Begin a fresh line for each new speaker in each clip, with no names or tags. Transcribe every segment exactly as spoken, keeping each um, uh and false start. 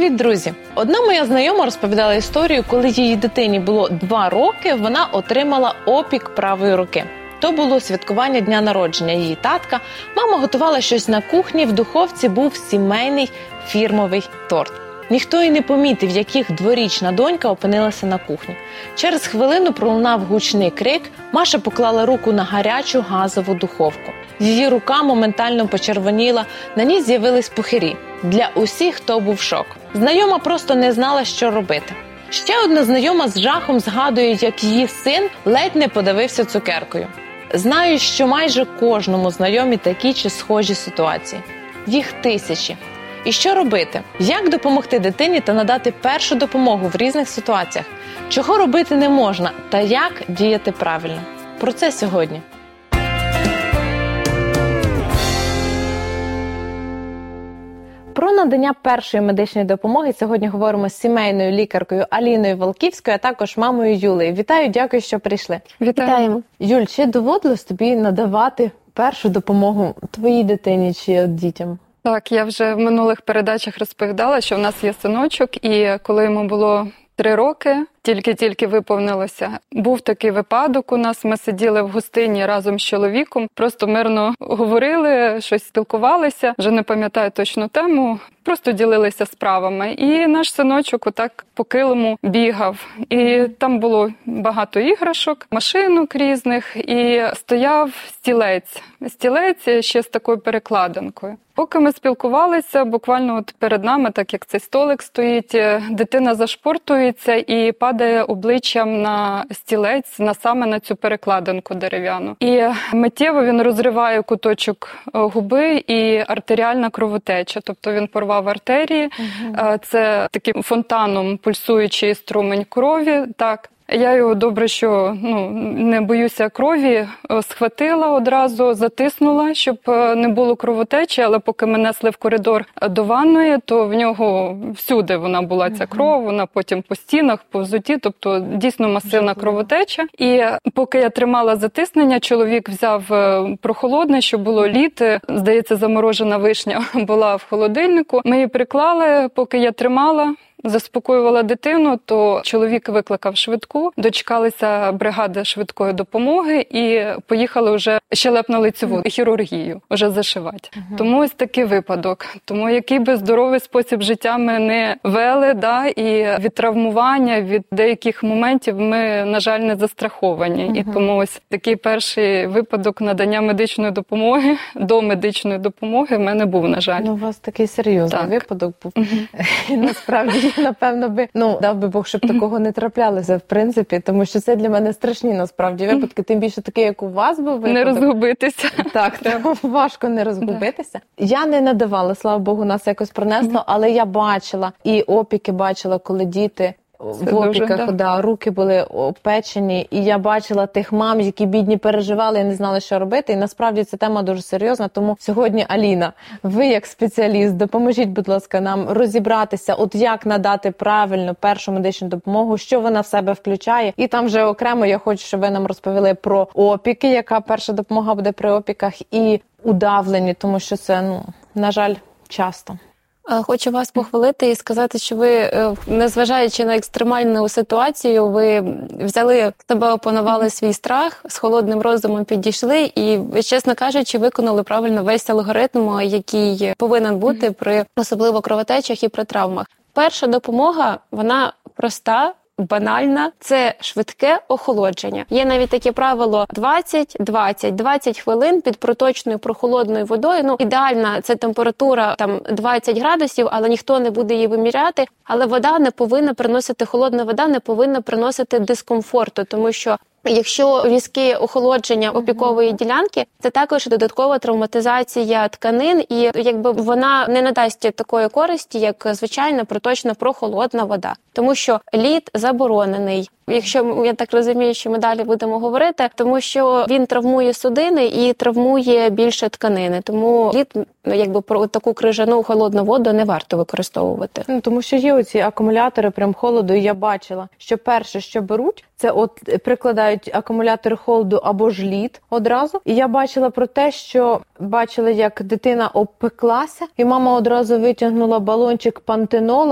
Привіт, друзі! Одна моя знайома розповідала історію, коли її дитині було два роки, вона отримала опік правої руки. То було святкування дня народження її татка. Мама готувала щось на кухні, в духовці був сімейний фірмовий торт. Ніхто й не помітив, яких дворічна донька опинилася на кухні. Через хвилину пролунав гучний крик, Маша поклала руку на гарячу газову духовку. Її рука моментально почервоніла, на ній з'явились пухирі. Для усіх то був шок. Знайома просто не знала, що робити. Ще одна знайома з жахом згадує, як її син ледь не подавився цукеркою. Знаю, що майже кожному знайомі такі чи схожі ситуації. Їх тисячі. І що робити? Як допомогти дитині та надати першу допомогу в різних ситуаціях? Чого робити не можна та як діяти правильно? Про це сьогодні. Про надання першої медичної допомоги сьогодні говоримо з сімейною лікаркою Аліною Волківською, а також мамою Юлею. Вітаю, дякую, що прийшли.
Вітаємо.
Юль, чи доводилось тобі надавати першу допомогу твоїй дитині чи дітям?
Так, я вже в минулих передачах розповідала, що в нас є синочок, і коли йому було три роки, тільки-тільки виповнилося, був такий випадок у нас, ми сиділи в гостині разом з чоловіком, просто мирно говорили, щось спілкувалися, вже не пам'ятаю точну тему, просто ділилися справами. І наш синочок отак по килиму бігав. І там було багато іграшок, машинок різних, і стояв стілець. Стілець ще з такою перекладинкою. Поки ми спілкувалися, буквально от перед нами, так як цей столик стоїть, дитина зашпортується і падає обличчям на стілець, на саме на цю перекладинку дерев'яну. І миттєво він розриває куточок губи і артеріальна кровотеча, тобто він порвав артерії. Угу. Це таким фонтаном пульсуючий струмень крові, так. Я його добре, що ну, не боюся крові, схватила одразу, затиснула, щоб не було кровотечі, але поки ми несли в коридор до ванної, то в нього всюди вона була ця кров, вона потім по стінах, по взуті, тобто дійсно масивна кровотеча. І поки я тримала затиснення, чоловік взяв прохолодне, що було лід, здається, заморожена вишня була в холодильнику. Ми її приклали, поки я тримала, заспокоювала дитину, то чоловік викликав швидку, дочекалися бригади швидкої допомоги і поїхали вже щелепно-лицеву хірургію, вже зашивати. Uh-huh. Тому ось такий випадок. Тому який би здоровий спосіб життя ми не вели, да, і від травмування, від деяких моментів ми, на жаль, не застраховані. Uh-huh. І тому ось такий перший випадок надання медичної допомоги, до медичної допомоги в мене був, на жаль.
Ну, у вас такий серйозний так. випадок був. Uh-huh. Насправді, напевно, би, ну, дав би Бог, щоб такого не траплялося, в принципі, тому що це для мене страшні, насправді, випадки, тим більше такі, як у вас був випадок.
Не розгубитися.
Так, важко не розгубитися. Я не надавала, слава Богу, нас якось пронесло, але я бачила, і опіки бачила, коли діти в опіках, дуже, да. Да, руки були опечені, і я бачила тих мам, які бідні переживали і не знали, що робити, і насправді ця тема дуже серйозна, тому сьогодні, Аліна, ви як спеціаліст, допоможіть, будь ласка, нам розібратися, от як надати правильно першу медичну допомогу, що вона в себе включає, і там вже окремо я хочу, щоб ви нам розповіли про опіки, яка перша допомога буде при опіках, і удавлені, тому що це, ну, на жаль, часто.
Хочу вас похвалити і сказати, що ви, незважаючи на екстремальну ситуацію, ви взяли себе, опанували свій страх, з холодним розумом підійшли і, чесно кажучи, виконали правильно весь алгоритм, який повинен бути при особливо кровотечах і при травмах. Перша допомога, вона проста, банальна, це швидке охолодження. Є навіть таке правило двадцять двадцять двадцять хвилин під проточною прохолодною водою. Ну, ідеальна це температура там двадцять градусів, але ніхто не буде її виміряти. Але вода не повинна приносити, холодна вода не повинна приносити дискомфорту, тому що якщо різке охолодження опікової ділянки, це також додаткова травматизація тканин, і якби вона не надасть такої користі, як звичайна проточна прохолодна вода. Тому що лід заборонений. Якщо, я так розумію, що ми далі будемо говорити, тому що він травмує судини і травмує більше тканини. Тому лід, якби про таку крижану холодну воду не варто використовувати.
Ну, тому що є оці акумулятори прям холоду, і я бачила, що перше, що беруть, це от прикладають акумулятор холоду або ж лід одразу. І я бачила про те, що бачила, як дитина обпеклася, і мама одразу витягнула балончик пантенола,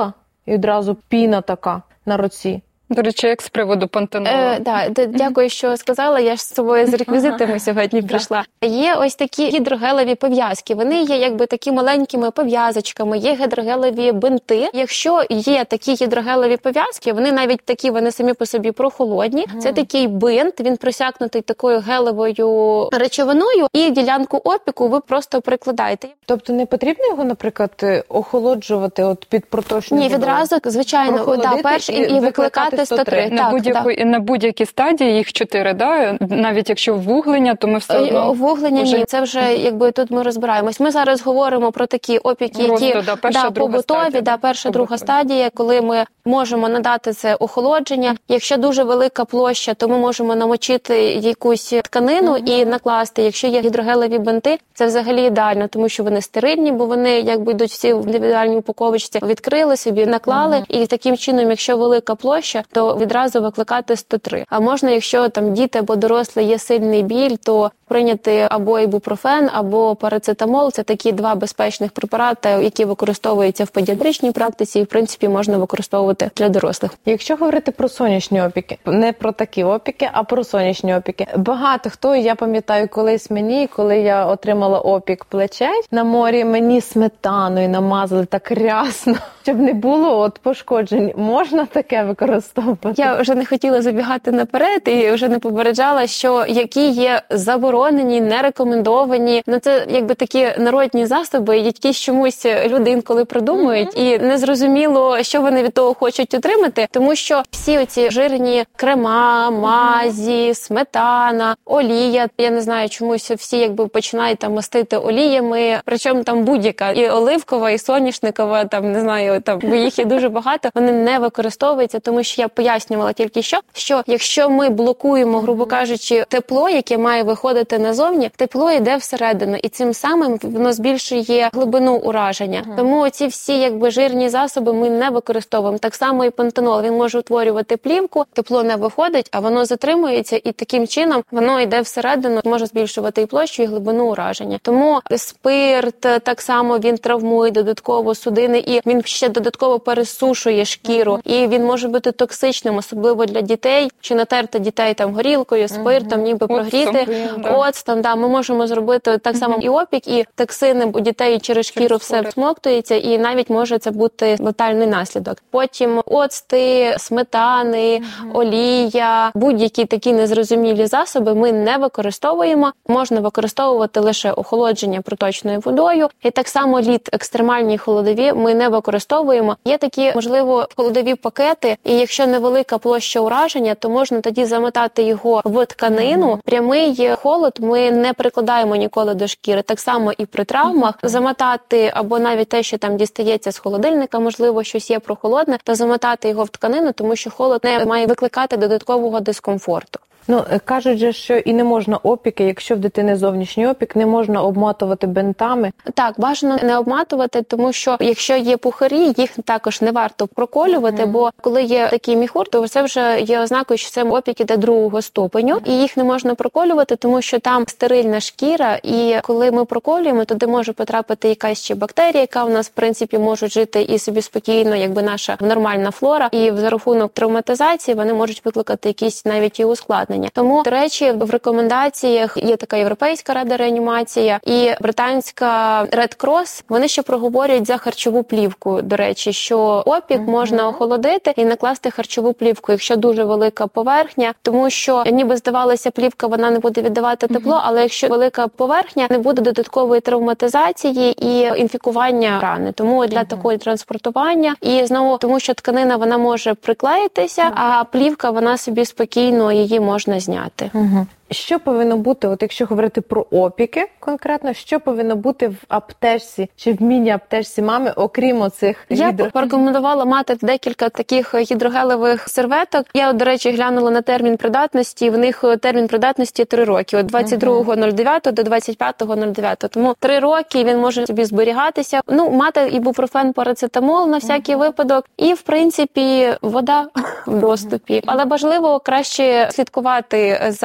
і одразу піна така на руці.
До речі, як з приводу пантенолу?
Е, да, д- дякую, що сказала. Я ж з собою з реквізитами сьогодні прийшла. Є ось такі гідрогелеві пов'язки. Вони є якби такі маленькими пов'язочками, є гідрогелеві бинти. Якщо є такі гідрогелеві пов'язки, вони навіть такі, вони самі по собі прохолодні. Це такий бинт, він просякнутий такою гелевою речовиною, і ділянку опіку ви просто прикладаєте.
Тобто не потрібно його, наприклад, охолоджувати от під проточною
Ні,
водою?
відразу, звичайно, да,
Прохолодити
перш і,
і
і викликати
викликати
сто три.
На,
Так,
будь-яку,
да.
на будь-якій стадії їх чотири, да? Навіть якщо ввуглення, то ми все одно...
Вуглення
вже...
ні, це вже якби тут ми розбираємось. Ми зараз говоримо про такі опіки,
Просто,
які
да, перша,
да,
друга
побутові,
стадія,
да, перша,
побутові.
друга стадія, коли ми можемо надати це охолодження. Якщо дуже велика площа, то ми можемо намочити якусь тканину uh-huh. і накласти. Якщо є гідрогелеві бинти, це взагалі ідеально, тому що вони стерильні, бо вони якби йдуть всі в індивідуальній упаковочці, відкрили собі, наклали, uh-huh. і таким чином, якщо велика площа, то відразу викликати сто три. А можна, якщо там діти або дорослі є сильний біль, то прийняти або ібупрофен, або парацетамол. Це такі два безпечних препарати, які використовуються в педіатричній практиці і, в принципі, можна використовувати для дорослих.
Якщо говорити про сонячні опіки, не про такі опіки, а про сонячні опіки. Багато хто, я пам'ятаю, колись мені, коли я отримала опік плечей на морі, мені сметаною намазали так рясно, щоб не було от пошкоджень. Можна таке використовувати?
Я вже не хотіла забігати наперед і вже не попереджала, що які є заборонені, нерекомендовані. Ну це якби такі народні засоби, які чомусь люди інколи придумують, mm-hmm. і незрозуміло, що вони від того хочуть отримати, тому що всі оці жирні крема, мазі, mm-hmm. сметана, олія, я не знаю, чомусь всі якби починають там мастити оліями, причому там будь-яка, і оливкова, і соняшникова, там не знаю, там бо їх є дуже багато, вони не використовуються, тому що я пояснювала тільки що, що якщо ми блокуємо, грубо кажучи, тепло, яке має виходити назовні, тепло йде всередину, і цим самим воно збільшує глибину ураження. Uh-huh. Тому ці всі якби жирні засоби ми не використовуємо. Так само і пантенол, він може утворювати плівку, тепло не виходить, а воно затримується, і таким чином воно йде всередину, може збільшувати і площу, і глибину ураження. Тому спирт, так само він травмує додатково судини, і він ще додатково пересушує шкіру, uh-huh. і він може бути токсичним, особливо для дітей, чи натерти дітей там горілкою, спиртом, uh-huh. ніби прогріти, оцтом, да, ми можемо зробити так само uh-huh. і опік, і токсини у дітей через шкіру все всмоктується, і навіть може це бути летальний наслідок. Потім оцти, сметани, uh-huh. олія, будь-які такі незрозумілі засоби ми не використовуємо. Можна використовувати лише охолодження проточною водою, і так само лід, екстремальні холодові ми не використовуємо. Є такі, можливо, холодові пакети, і якщо невелика площа ураження, то можна тоді замотати його в тканину. Mm-hmm. Прямий холод ми не прикладаємо ніколи до шкіри. Так само і при травмах mm-hmm. замотати, або навіть те, що там дістається з холодильника, можливо, щось є прохолодне, то замотати його в тканину, тому що холод не має викликати додаткового дискомфорту.
Ну, кажуть же, що і не можна опіки, якщо в дитини зовнішній опік, не можна обматувати бинтами. Так,
бажано не обматувати, тому що якщо є пухарі, їх також не варто проколювати, mm-hmm. бо коли є такий міхур, то це вже є ознакою, що це опік іде другого ступеню, і їх не можна проколювати, тому що там стерильна шкіра, і коли ми проколюємо, туди може потрапити якась ще бактерія, яка в нас, в принципі, може жити і собі спокійно, якби наша нормальна флора, і за рахунок травматизації вони можуть викликати якісь навіть і ускладнення. Тому, до речі, в рекомендаціях є така Європейська рада реанімація і британська Red Cross, вони ще проговорюють за харчову плівку, до речі, що опік mm-hmm. можна охолодити і накласти харчову плівку, якщо дуже велика поверхня, тому що ніби здавалося, плівка вона не буде віддавати тепло, mm-hmm. але якщо велика поверхня, не буде додаткової травматизації і інфікування рани. Тому для mm-hmm. такого транспортування і знову, тому що тканина вона може приклеїтися, mm-hmm. а плівка вона собі спокійно її може можна зняти.
Угу. Що повинно бути, от якщо говорити про опіки конкретно, що повинно бути в аптечці чи в міні-аптечці мами, окрім оцих
Я
гідро...
порекомендувала мати декілька таких гідрогелевих серветок. Я, до речі, глянула на термін придатності, в них термін придатності три роки, від двадцять другого дев'ятого до двадцять п'ятого дев'ятого. Тому три роки він може собі зберігатися. Ну, мати ібупрофен, парацетамол на всякий uh-huh. випадок. І, в принципі, вода в доступі. Але важливо краще слідкувати за пам'ятаючи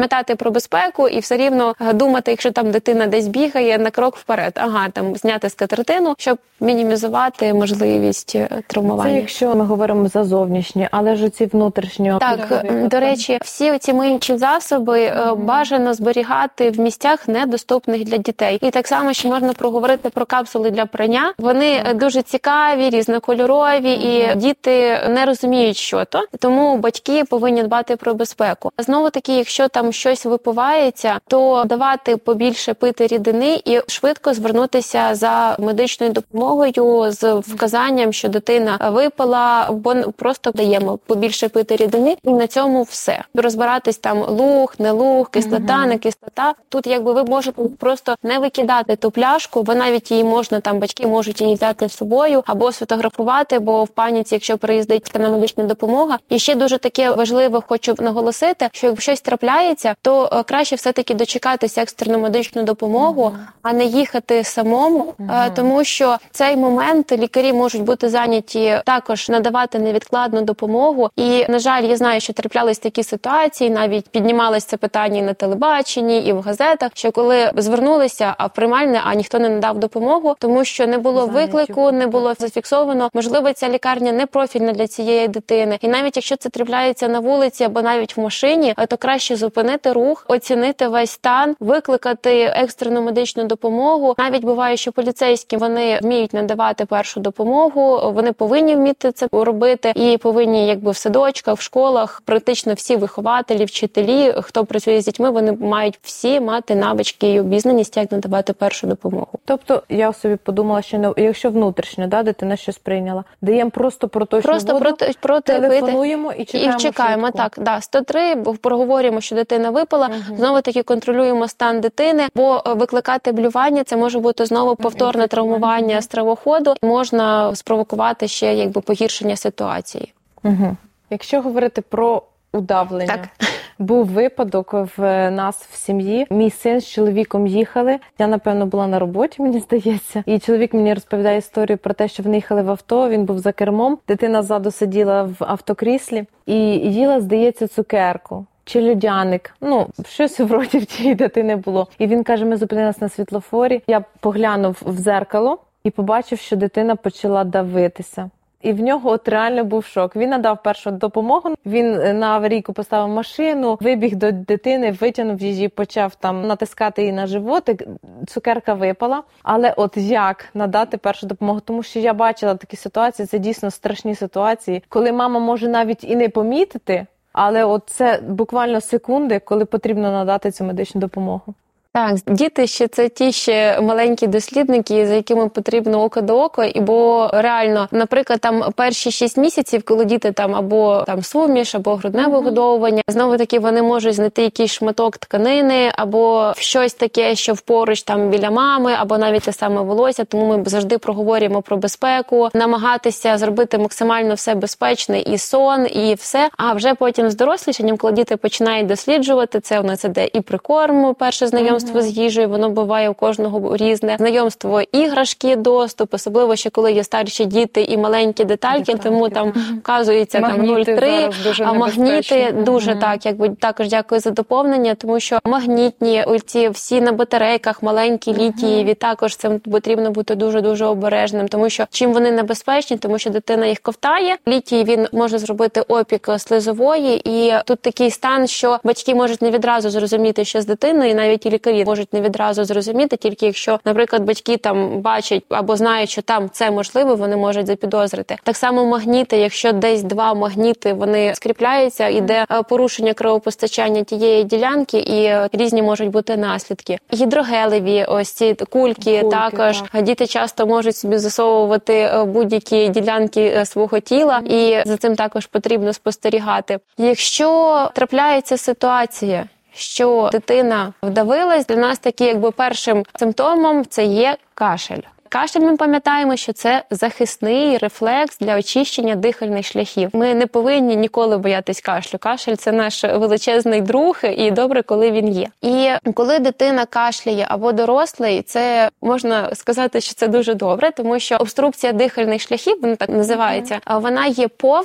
пам'ятати про безпеку і все рівно думати, якщо там дитина десь бігає, на крок вперед. Ага, там зняти скатертину, щоб мінімізувати можливість травмування.
Це якщо ми говоримо за зовнішнє, але ж ці внутрішньо.
Так, до речі, всі ці миючі засоби mm-hmm. бажано зберігати в місцях недоступних для дітей. І так само, що можна проговорити про капсули для прання. Вони mm-hmm. дуже цікаві, різнокольорові, mm-hmm. і діти не розуміють, що то. Тому батьки повинні дбати про безпеку. Знову таки, якщо там щось випивається, то давати побільше пити рідини і швидко звернутися за медичною допомогою з вказанням, що дитина випила, бо просто даємо побільше пити рідини, і на цьому все. Розбиратись там луг, не луг, кислота, угу. не кислота. Тут якби ви можете просто не викидати ту пляшку, бо навіть її можна, там батьки можуть її взяти з собою або сфотографувати, бо в паніці, якщо приїздить на медична допомога. І ще дуже таке важливо хочу наголосити, що якщо щось трапляється, то краще все-таки дочекатися екстрену медичну допомогу, угу. а не їхати самому, угу. тому що цей момент лікарі можуть бути зайняті також надавати невідкладну допомогу. І, на жаль, я знаю, що траплялись такі ситуації, навіть піднімалось це питання і на телебаченні, і в газетах, що коли звернулися, а в приймальне, а ніхто не надав допомогу, тому що не було виклику, не було зафіксовано. Можливо, ця лікарня не профільна для цієї дитини. І навіть якщо це трапляється на вулиці або навіть в машині, то краще зупинити рух, оцінити весь стан, викликати екстрену медичну допомогу. Навіть буває, що поліцейські, вони вміють надавати першу допомогу, вони повинні вміти це робити і повинні, якби в садочках, в школах, практично всі вихователі, вчителі, хто працює з дітьми, вони мають всі мати навички і обізнаність, як надавати першу допомогу.
Тобто, я собі подумала, що не, якщо внутрішньо, да, дитина щось прийняла, даємо просто проточну
просто
воду,
проти, проти
телефонуємо і чекаємо.
І чекаємо,
швидку.
так, да, сто три, проговорюємо, що дитина випила, угу. знову таки контролюємо стан дитини, бо викликати блювання, це може бути знову повторне травмування стравоходу, можна спровокувати ще якби погіршення ситуації.
Угу. Якщо говорити про удавлення,
так.
був випадок в нас в сім'ї. Мій син з чоловіком їхали. Я, напевно, була на роботі, мені здається. І чоловік мені розповідає історію про те, що вони їхали в авто, він був за кермом. Дитина ззаду сиділа в автокріслі і їла, здається, цукерку. Чи льодяник. Ну, щось вроді в тієї дитини було. І він каже, ми зупинилися на світлофорі. Я поглянув в дзеркало і побачив, що дитина почала давитися. І в нього от реально був шок. Він надав першу допомогу, він на аварійку поставив машину, вибіг до дитини, витягнув її, почав там натискати її на животик, цукерка випала. Але от як надати першу допомогу? Тому що я бачила такі ситуації, це дійсно страшні ситуації, коли мама може навіть і не помітити, але от це буквально секунди, коли потрібно надати цю медичну допомогу.
Так, діти ще це ті ще маленькі дослідники, за якими потрібно око до ока, і бо реально, наприклад, там перші шість місяців, коли діти там або там суміш, або грудне вигодовування, знову таки вони можуть знайти якийсь шматок тканини, або щось таке, що поруч там біля мами, або навіть те саме волосся, тому ми завжди проговорюємо про безпеку, намагатися зробити максимально все безпечне, і сон, і все, а вже потім з дорослішанням, коли діти починають досліджувати, це у нас іде і прикорм, перше знайомство, з їжею, воно буває у кожного різне. Знайомство іграшки, доступ, особливо ще коли є старші діти і маленькі детальки, детальки. Тому там вказується там нуль три, а магніти дуже угу. так, якби також дякую за доповнення, тому що магнітні, оці всі на батарейках, маленькі літієві, угу. також цим потрібно бути дуже-дуже обережним, тому що чим вони небезпечні, тому що дитина їх ковтає, літій він може зробити опік слизової, і тут такий стан, що батьки можуть не відразу зрозуміти, що з дитиною, і навіть і лікарі можуть не відразу зрозуміти, тільки якщо, наприклад, батьки там бачать або знають, що там це можливо, вони можуть запідозрити. Так само магніти, якщо десь два магніти, вони скріпляються, іде порушення кровопостачання тієї ділянки, і різні можуть бути наслідки. Гідрогелеві, ось ці кульки, кульки також. Так. Діти часто можуть собі засовувати будь-які ділянки свого тіла, і за цим також потрібно спостерігати. Якщо трапляється ситуація, що дитина вдавилась, для нас такий якби першим симптомом це є кашель. Кашель, ми пам'ятаємо, що це захисний рефлекс для очищення дихальних шляхів. Ми не повинні ніколи боятись кашлю. Кашель – це наш величезний друг, і добре, коли він є. І коли дитина кашляє або дорослий, це можна сказати, що це дуже добре, тому що обструкція дихальних шляхів, вона так називається, вона є повна,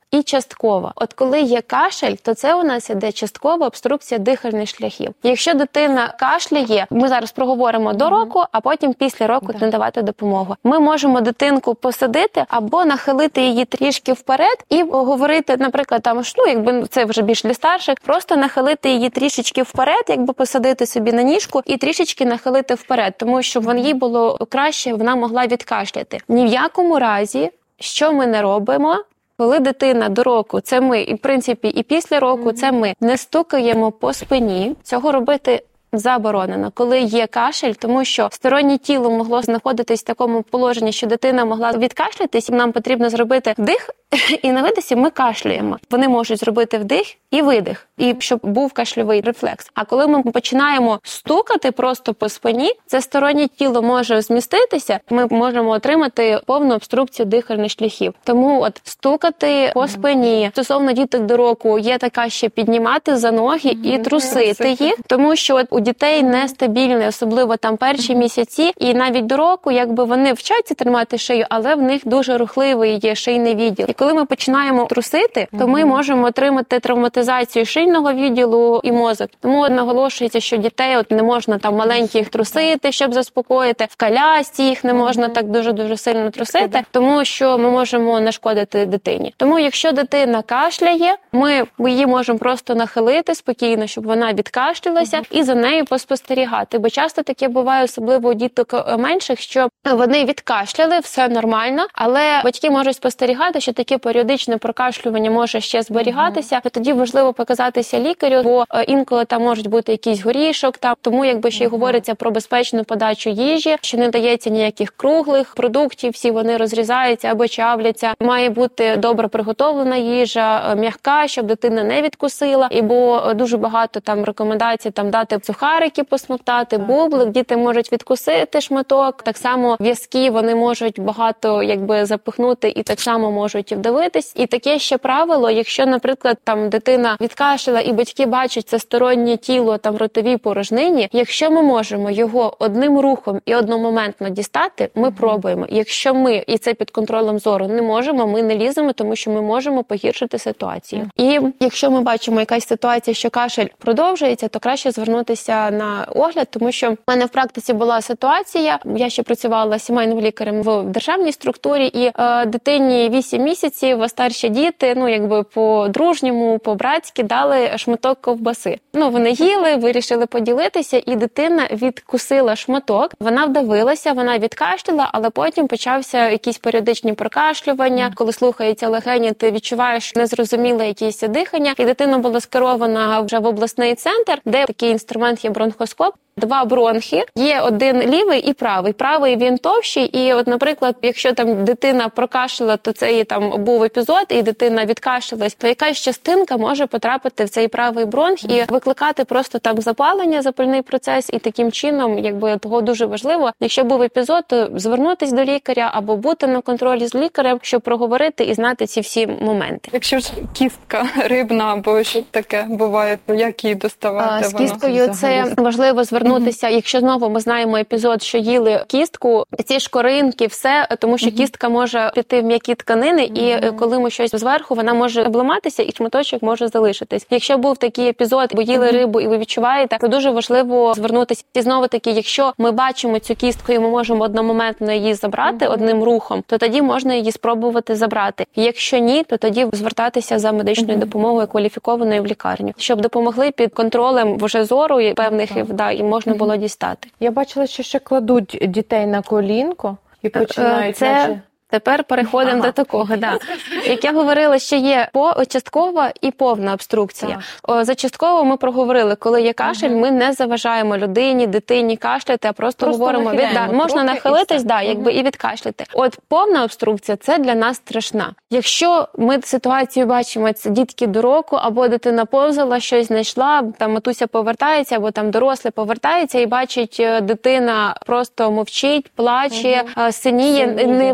і часткова. От коли є кашель, то це у нас іде часткова обструкція дихальних шляхів. Якщо дитина кашляє, ми зараз проговоримо до року, а потім після року
да.
надавати допомогу. Ми можемо дитинку посадити або нахилити її трішки вперед і говорити, наприклад, там, ну, якби це вже більш для старших, просто нахилити її трішечки вперед, якби посадити собі на ніжку і трішечки нахилити вперед, тому що в їй було краще, вона могла відкашляти. Ні в якому разі, що ми не робимо, коли дитина до року, це ми, і в принципі, і після року, це ми не стукаємо по спині, цього робити заборонено, коли є кашель, тому що стороннє тіло могло знаходитись в такому положенні, що дитина могла відкашлятись, і нам потрібно зробити вдих, і на видисі ми кашляємо. Вони можуть зробити вдих і видих, і щоб був кашльовий рефлекс. А коли ми починаємо стукати просто по спині, це стороннє тіло може зміститися, ми можемо отримати повну обструкцію дихальних шляхів. Тому от стукати по спині, стосовно діток до року, є така ще піднімати за ноги і трусити їх, тому що от у дітей нестабільне, особливо там перші місяці, і навіть до року, якби вони вчаться тримати шию, але в них дуже рухливий є шийний відділ. І коли ми починаємо трусити, то ми можемо отримати травматизацію шийного відділу і мозок. Тому от наголошується, що дітей от не можна там маленьких трусити, щоб заспокоїти, в колясці їх не можна так дуже-дуже сильно трусити, тому що ми можемо нашкодити дитині. Тому якщо дитина кашляє, ми її можемо просто нахилити спокійно, щоб вона відкашлялася, і за нею поспостерігати. Бо часто таке буває, особливо у діток менших, що вони відкашляли, все нормально, але батьки можуть спостерігати, що таке періодичне прокашлювання може ще зберігатися, mm-hmm. тоді важливо показатися лікарю, бо інколи там можуть бути якийсь горішок, там, тому якби ще й mm-hmm. говориться про безпечну подачу їжі, що не дається ніяких круглих продуктів, всі вони розрізаються або чавляться. Має бути добре приготовлена їжа, м'яка, щоб дитина не відкусила, і бо дуже багато там рекомендацій там дати сухарики посмоктати, бублик, діти можуть відкусити шматок, так само в'язки вони можуть багато якби запихнути і так само можуть вдавитись. І таке ще правило, якщо, наприклад, там дитина відкашляла і батьки бачать це стороннє тіло там в ротовій порожнині, якщо ми можемо його одним рухом і одномоментно дістати, ми mm-hmm. пробуємо. Якщо ми, і це під контролем зору, не можемо, ми не ліземо, тому що ми можемо погіршити ситуацію. Mm-hmm. І якщо ми бачимо якась ситуація, що кашель продовжується, то краще звернутися на огляд, тому що в мене в практиці була ситуація, я ще працювала сімейним лікарем в державній структурі, і е, дитині вісім місяців, а старші діти, ну якби по-дружньому, по-братськи дали шматок ковбаси. Ну, вони їли, вирішили поділитися, і дитина відкусила шматок, вона вдавилася, вона відкашляла, але потім почався якісь періодичні прокашлювання, коли слухається легені, ти відчуваєш незрозуміле якесь дихання, і дитина була скерована вже в обласний центр, де такий інструмент є бронхоскоп. Два бронхи, є один лівий і правий. Правий він товщий, і от, наприклад, якщо там дитина прокашляла, то це і там був епізод, і дитина відкашлялась, то якась частинка може потрапити в цей правий бронх і викликати просто там запалення, запальний процес, і таким чином, якби того дуже важливо, якщо був епізод, то звернутись до лікаря або бути на контролі з лікарем, щоб проговорити і знати ці всі моменти.
Якщо ж кістка рибна або щось таке буває, то як її доставати?
А, з кісткою це важливо звернутися. Mm-hmm. Якщо знову ми знаємо епізод, що їли кістку, ці шкоринки, все, тому що mm-hmm. кістка може піти в м'які тканини, mm-hmm. і коли ми щось зверху, вона може обламатися і шматочок може залишитись. Якщо був такий епізод, бо їли mm-hmm. рибу і ви відчуваєте, то дуже важливо звернутися. І знову таки, якщо ми бачимо цю кістку і ми можемо одномоментно її забрати mm-hmm. одним рухом, то тоді можна її спробувати забрати. Якщо ні, то тоді звертатися за медичною mm-hmm. допомогою кваліфікованою в лікарню, щоб допомогли під контролем вже зору і певних mm-hmm. да, і можна було дістати.
Я бачила, що ще кладуть дітей на колінко і починають...
Це... Наче... Тепер переходимо ага. до такого. Да. Як я говорила, що є часткова і повна обструкція. Так. За частково ми проговорили, коли є кашель, угу. ми не заважаємо людині, дитині кашляти, а просто, просто говоримо, від, да, можна нахилитись, да, якби, угу. і відкашляти. От повна обструкція – це для нас страшна. Якщо ми ситуацію бачимо, це дітки до року, або дитина повзала, щось знайшла, там матуся повертається, або там дорослий повертається і бачить, дитина просто мовчить, плаче, угу. синіє, не видає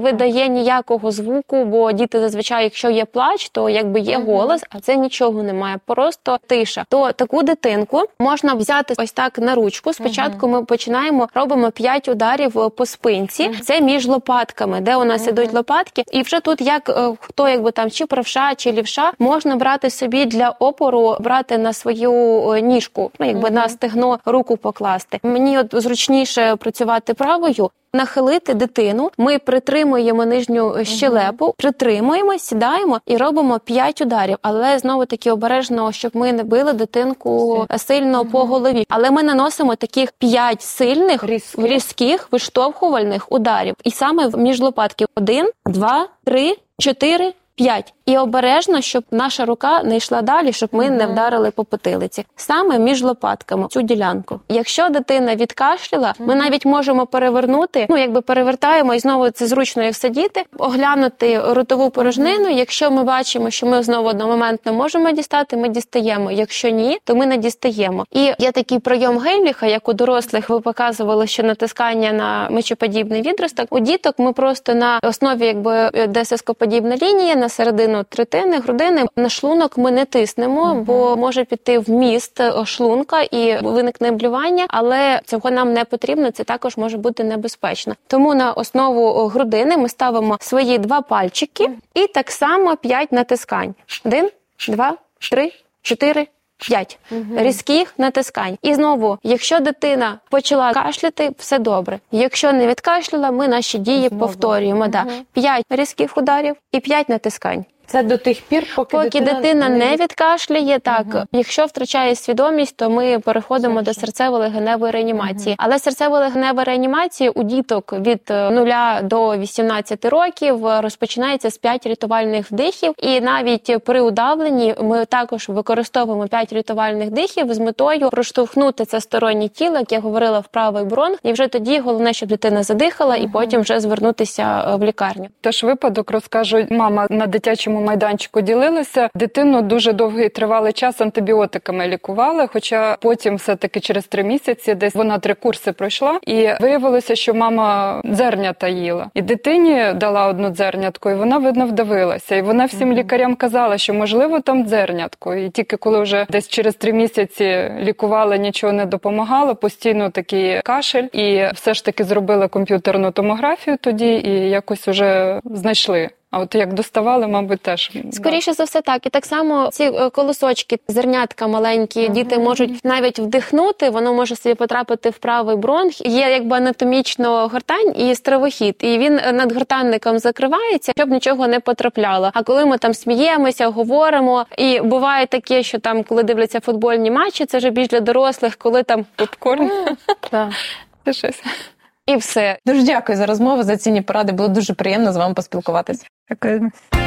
є ніякого звуку, бо діти зазвичай, якщо є плач, то якби є голос, а це нічого немає, просто тиша. То таку дитинку можна взяти ось так на ручку. Спочатку ми починаємо, робимо п'ять ударів по спинці. Це між лопатками, де у нас ідуть лопатки. І вже тут як хто якби там чи правша, чи лівша, можна брати собі для опору, брати на свою ніжку, ну якби на стегно руку покласти. Мені от зручніше працювати правою. Нахилити дитину, ми притримуємо нижню щелепу, uh-huh. притримуємо, сідаємо і робимо п'ять ударів. Але знову-таки обережно, щоб ми не били дитинку сильно uh-huh. по голові. Але ми наносимо таких п'ять сильних, різких. різких, виштовхувальних ударів. І саме між лопатків. Один, два, три, чотири, п'ять. І обережно, щоб наша рука не йшла далі, щоб ми mm-hmm. не вдарили по потилиці. Саме між лопатками, цю ділянку. Якщо дитина відкашляла, mm-hmm. ми навіть можемо перевернути, ну якби перевертаємо, і знову це зручно як сидіти, оглянути ротову порожнину. Mm-hmm. Якщо ми бачимо, що ми знову одномоментно можемо дістати, ми дістаємо. Якщо ні, то ми не дістаємо. І є такий прийом Геймліха, як у дорослих ви показували, що натискання на мечоподібний відросток. У діток ми просто на основі якби десископодібна лінія, на середину третини, грудини. На шлунок ми не тиснемо, uh-huh. бо може піти вміст шлунка і виникне блювання, але цього нам не потрібно, це також може бути небезпечно. Тому на основу грудини ми ставимо свої два пальчики і так само п'ять натискань. Один, два, три, чотири, п'ять. Uh-huh. Різких натискань. І знову, якщо дитина почала кашляти, все добре. Якщо не відкашляла, ми наші дії знову повторюємо. Uh-huh. Да. П'ять різких ударів і п'ять натискань.
Це до тих пір, поки,
поки дитина, дитина не відкашляє, так.
Угу.
Якщо втрачає свідомість, то ми переходимо Все. до серцево-легеневої реанімації. Угу. Але серцево-легенева реанімація у діток від нуля до вісімнадцяти років розпочинається з п'ять рятувальних вдихів. І навіть при удавленні ми також використовуємо п'ять рятувальних вдихів з метою проштовхнути це стороннє тіло, як я говорила, в правий бронх. І вже тоді головне, щоб дитина задихала, угу. і потім вже звернутися в лікарню.
Теж випадок, розкажу, мама на дитячому майданчику ділилася. Дитину дуже довгий тривалий час антибіотиками лікували, хоча потім все-таки через три місяці десь вона три курси пройшла, і виявилося, що мама дзернята їла. І дитині дала одну дзернятку, і вона, видно, вдавилася. І вона всім mm-hmm. лікарям казала, що, можливо, там дзернятко. І тільки коли вже десь через три місяці лікували, нічого не допомагало, постійно такий кашель. І все ж таки зробили комп'ютерну томографію тоді, і якось уже знайшли. А от як доставали, мабуть, теж.
Скоріше да. за все так. І так само ці колосочки, зернятка маленькі, uh-huh. діти можуть навіть вдихнути, воно може собі потрапити в правий бронх. Є якби анатомічно гортань і стравохід. І він над гортанником закривається, щоб нічого не потрапляло. А коли ми там сміємося, говоримо, і буває таке, що там, коли дивляться футбольні матчі, це вже більш для дорослих, коли там попкорн.
Так, це щось.
І все.
Дуже дякую за розмову, за цінні поради. Було дуже приємно з вами поспілкуватися.
Дякую.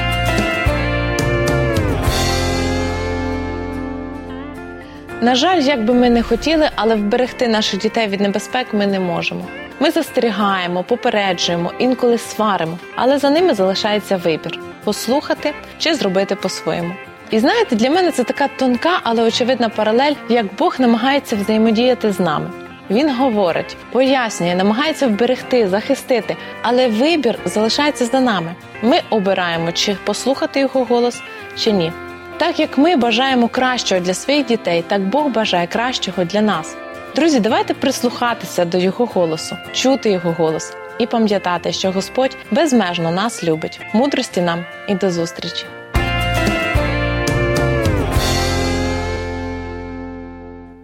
На жаль, як би ми не хотіли, але вберегти наших дітей від небезпек ми не можемо. Ми застерігаємо, попереджуємо, інколи сваримо, але за ними залишається вибір – послухати чи зробити по-своєму. І знаєте, для мене це така тонка, але очевидна паралель, як Бог намагається взаємодіяти з нами. Він говорить, пояснює, намагається вберегти, захистити, але вибір залишається за нами. Ми обираємо, чи послухати його голос, чи ні. Так як ми бажаємо кращого для своїх дітей, так Бог бажає кращого для нас. Друзі, давайте прислухатися до його голосу, чути його голос і пам'ятати, що Господь безмежно нас любить. Мудрості нам і до зустрічі!